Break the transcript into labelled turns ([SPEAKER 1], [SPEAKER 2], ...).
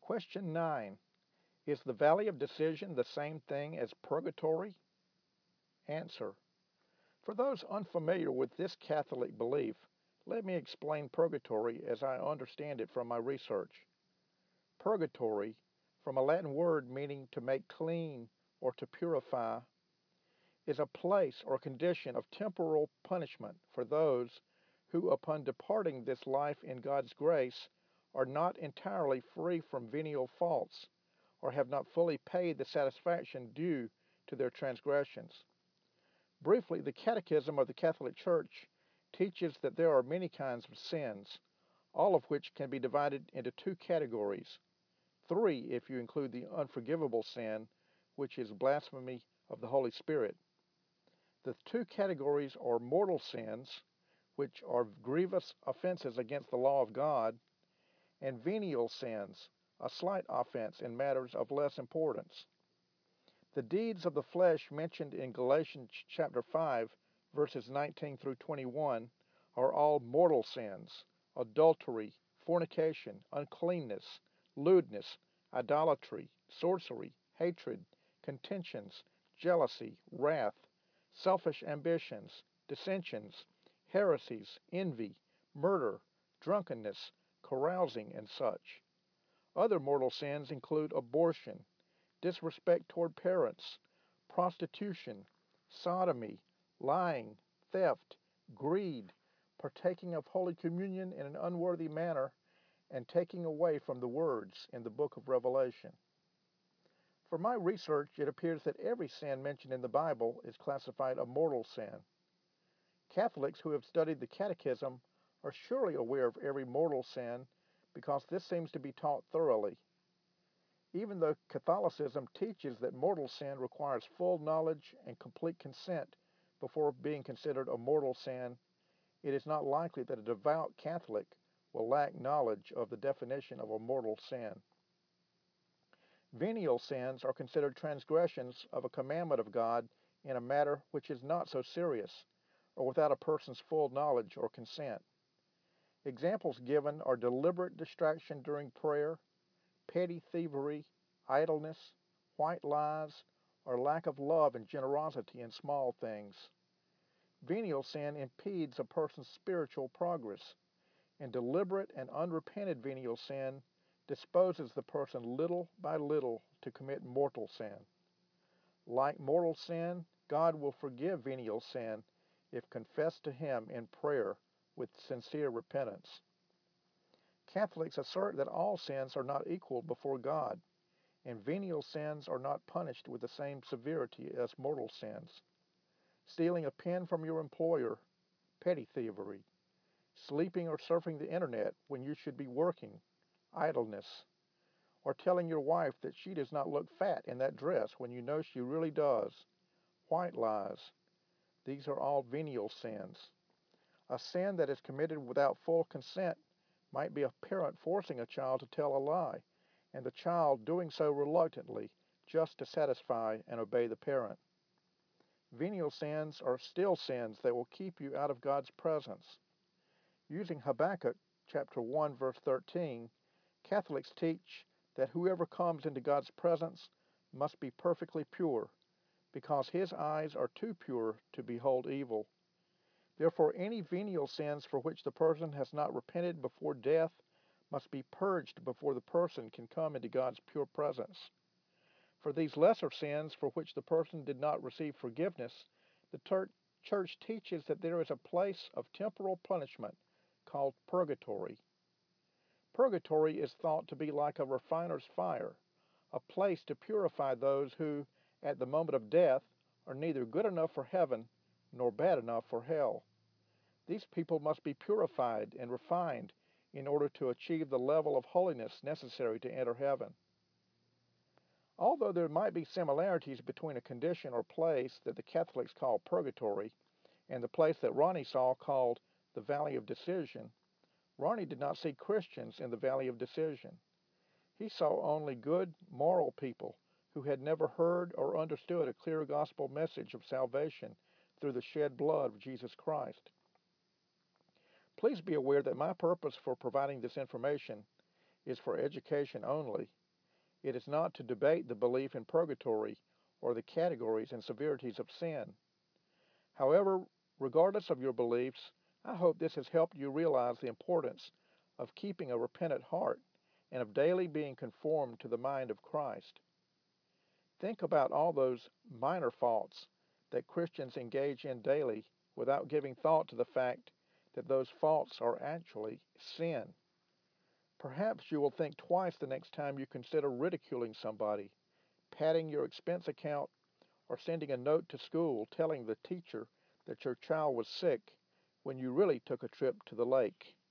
[SPEAKER 1] Question 9. Is the Valley of Decision the same thing as purgatory? Answer. For those unfamiliar with this Catholic belief, let me explain purgatory as I understand it from my research. Purgatory, from a Latin word meaning to make clean or to purify, is a place or condition of temporal punishment for those who, upon departing this life in God's grace, are not entirely free from venial faults, or have not fully paid the satisfaction due to their transgressions. Briefly, the Catechism of the Catholic Church teaches that there are many kinds of sins, all of which can be divided into two categories. Three, if you include the unforgivable sin, which is blasphemy of the Holy Spirit. The two categories are mortal sins, which are grievous offenses against the law of God, and venial sins, a slight offense in matters of less importance. The deeds of the flesh mentioned in Galatians chapter 5, verses 19 through 21, are all mortal sins: adultery, fornication, uncleanness, lewdness, idolatry, sorcery, hatred, contentions, jealousy, wrath, selfish ambitions, dissensions, heresies, envy, murder, drunkenness, carousing, and such. Other mortal sins include abortion, disrespect toward parents, prostitution, sodomy, lying, theft, greed, partaking of Holy Communion in an unworthy manner, and taking away from the words in the book of Revelation. From my research, it appears that every sin mentioned in the Bible is classified a mortal sin. Catholics who have studied the Catechism are surely aware of every mortal sin because this seems to be taught thoroughly. Even though Catholicism teaches that mortal sin requires full knowledge and complete consent before being considered a mortal sin, it is not likely that a devout Catholic will lack knowledge of the definition of a mortal sin. Venial sins are considered transgressions of a commandment of God in a matter which is not so serious, or without a person's full knowledge or consent. Examples given are deliberate distraction during prayer, petty thievery, idleness, white lies, or lack of love and generosity in small things. Venial sin impedes a person's spiritual progress, and deliberate and unrepented venial sin disposes the person little by little to commit mortal sin. Like mortal sin, God will forgive venial sin if confessed to Him in prayer with sincere repentance. Catholics assert that all sins are not equal before God, and venial sins are not punished with the same severity as mortal sins. Stealing a pen from your employer, petty thievery. Sleeping or surfing the internet when you should be working, idleness. Or telling your wife that she does not look fat in that dress when you know she really does, white lies. These are all venial sins. A sin that is committed without full consent might be a parent forcing a child to tell a lie, and the child doing so reluctantly, just to satisfy and obey the parent. Venial sins are still sins that will keep you out of God's presence. Using Habakkuk chapter 1, verse 13, Catholics teach that whoever comes into God's presence must be perfectly pure, because His eyes are too pure to behold evil. Therefore, any venial sins for which the person has not repented before death must be purged before the person can come into God's pure presence. For these lesser sins for which the person did not receive forgiveness, the Church teaches that there is a place of temporal punishment called purgatory. Purgatory is thought to be like a refiner's fire, a place to purify those who, at the moment of death, are neither good enough for heaven nor bad enough for hell. These people must be purified and refined in order to achieve the level of holiness necessary to enter heaven. Although there might be similarities between a condition or place that the Catholics call purgatory and the place that Ronnie saw called the Valley of Decision, Ronnie did not see Christians in the Valley of Decision. He saw only good, moral people who had never heard or understood a clear gospel message of salvation through the shed blood of Jesus Christ. Please be aware that my purpose for providing this information is for education only. It is not to debate the belief in purgatory or the categories and severities of sin. However, regardless of your beliefs, I hope this has helped you realize the importance of keeping a repentant heart and of daily being conformed to the mind of Christ. Think about all those minor faults that Christians engage in daily without giving thought to the fact that those faults are actually sin. Perhaps you will think twice the next time you consider ridiculing somebody, padding your expense account, or sending a note to school telling the teacher that your child was sick when you really took a trip to the lake.